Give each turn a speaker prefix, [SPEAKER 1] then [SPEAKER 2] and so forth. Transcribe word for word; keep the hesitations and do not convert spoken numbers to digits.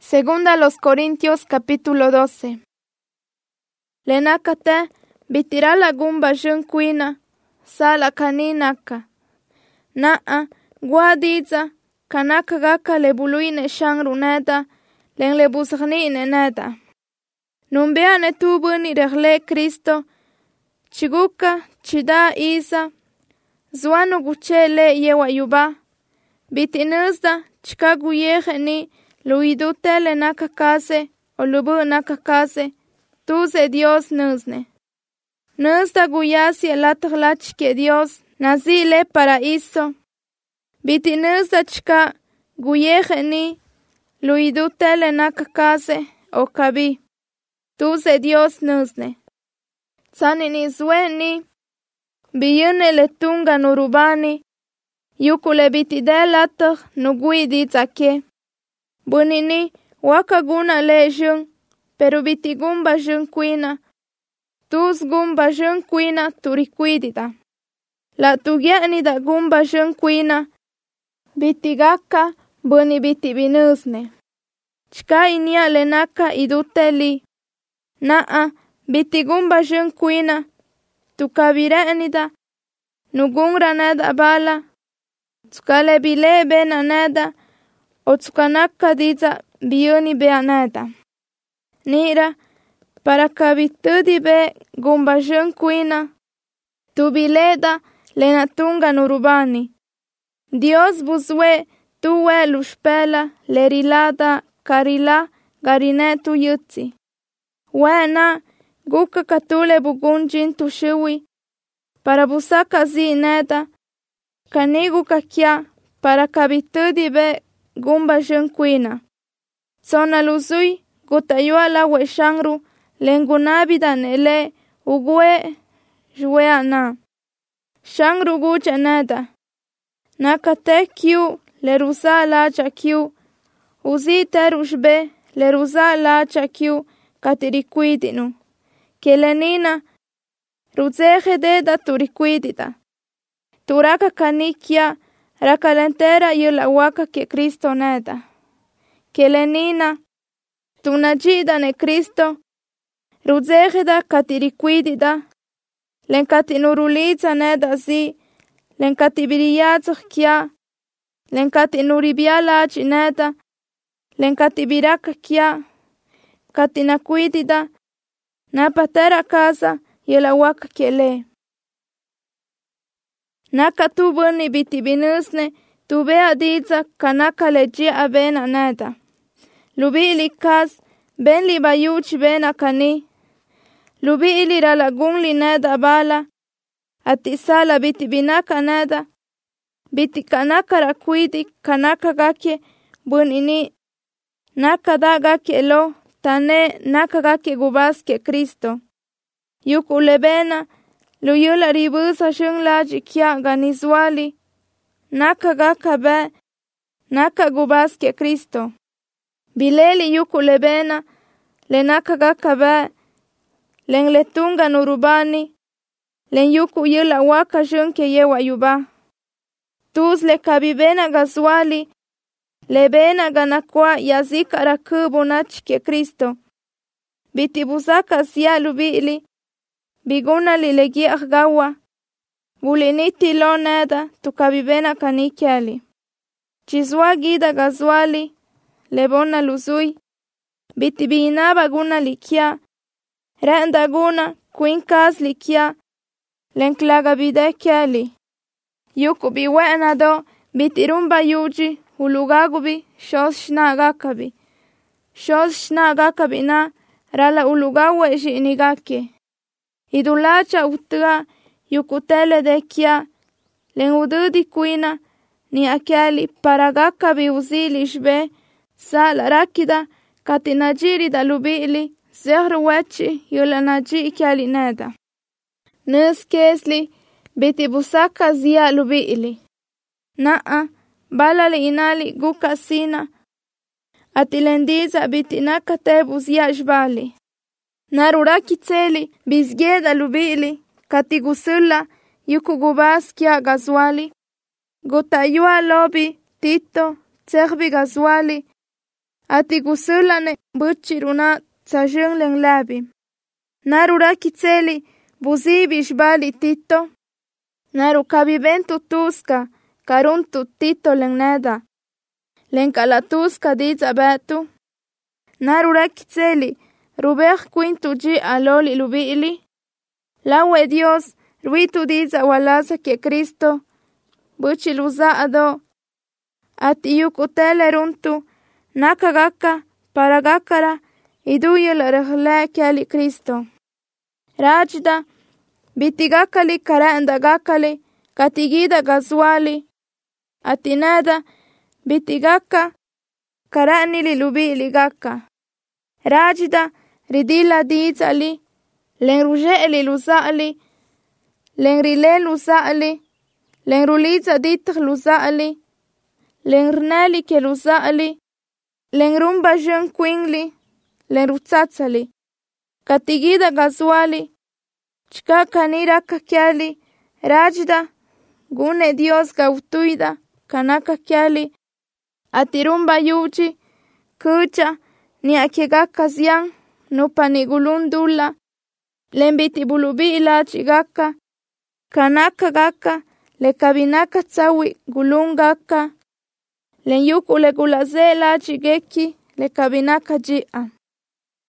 [SPEAKER 1] Segunda a los Corintios capítulo doce. Lenakate bitira la gumba junquina, sala kaninaka. Naa guadiza kanaka gaka lebuluine shangru neda, len lebusagni neda. Numbea ne tubuni regle Cristo, chiguka chida isa, zuanu guchele yewa yuba, bitinuzda chikagu yeheni, luidute le nakakase, o lubu nakakase, tuze Dios nuzne. Nuzda guyasi el ataglach que Dios nazile paraíso, bitinuzda chika guyeheni, luidute le nakakase, o kabi, tuze Dios nuzne. Sanini zueni, biyune le tunga nurubani, yukule bitidel atag nugui dizake. Bunini wakaguna le jung, pero bitigumba jung quina, tus gumba jung quina turiquidida. La tugiani da gumba jung quina, bitigaka buni bitibinusne. Chka inia lenaka iduteli, naa bitigumba jung quina, tukabirenida, nugungra neda bala, tukale bile bena neda, o tsukanaka diza biyuni beanada. Nira, para kabitudi be gumba junquina, tu bileda lenatunga nurubani. Dios buswe tuwe lushpela lerilada karila garine tu yutsi. Wena guka katule bugunjin tushiwi, para busaka zi neda, kanigu kakia para kabitudi be gumba junquina. Sona luzui gutayuala we shangru lengunabida nele ugue jueana. Shangru guja neda. Nakate kiu leruza lacha kiu. Uzi terushbe leruza lacha kiu katiriquidinu. Kelenina ruzeje deda turiquidida. Turaka kanikia rakalentera yula waka ke Cristo neda. Kelenina tunajida ne Cristo ruzegeda katiriquidida len katinuruliza neda zi len katibiriyatzuk kia len katinuribialachi neda len katibiraka kia katinaquidida napatera casa yula waka kele. Naka tu buni bitibinusne tu bea diza kanaka leji abena neda. Lubi ili kas ben li bayuchi bena kani. Lubi ili ralagun li neda bala. Ati sala bitibinaka neda. Biti kanaka rakwidi kanaka gake bunini. Naka da gake lo tane naka gake gubaske Cristo. Yuku lebena. Luyula ribusa shung laji kia ganizwali. Naka gaka be. Naka gubaske Cristo. Bileli yuku lebena. Le naka gaka be. Len letunga nurubani. Len yuku yula waka shung ke yewa yuba. Tuz le kabibena gazwali. Lebena ganakwa yazika rakubu nachike Cristo. Bitibuzaka siya lubili. Biguna li legi gawa. Guliniti lo neda tukabibena kanikiali. Chizwa gida gazwali. Lebona luzui. Bitibinaba guna likia. Renda guna kuinkas likia. Lenklaga bidekiali. Yuku biwena do bitirumba yuji. Ulugagubi shos shnagakabi. Shos shnagakabi na rala ulugawa ishi inigake. Idulacha utua yukutele de kia len ududi kuina ni akali paragaka bi uzili shbe sala rakida katinajiri da lubili zehru wechi yula naji ikali neda. Nus kesli biti busaka zia lubili. Naa balali inali guka sina atilendiza biti nakatebu zia jbali. Naruraki tseli bizgeda lubili katigusula yuku gubaskia gazwali gutayua lobi tito tserbi gazwali ati gusulane butchiruna tsajung leng labi. Narura kitseli buzibi shbali tito. Naru kabibentu tuska karuntu tito leng neda. Leng kalatuska diza betu. Narura kitseli rubeh quintu ji aloli lubiili. Lawe Dios ruitu diza walaza ke Cristo. Buchiluza ado. Ati yukutele runtu. Nakagaka paragakara iduyel rehle kiali Cristo. Rajda bitigakali karaenda gakali katigida gazwali. Atinada bitigaka karanili lubili gaka. Rajda ridila dizali len rujeli luzali len rile luzali len ruliza ditr luzali len rnali ke luzali len rumba jen quingli len rutsatsali katigida gazwali chka kanira kakiali rajda gune Dios gautuida kanaka kiali atirumba yuchi kucha ni akigaka zian nupa ni gulundula lembiti bulubi ila chigaka kanaka gaka le kabinaka tsawi gulungaka len yuku le gulaze la chigeki le kabinaka jia.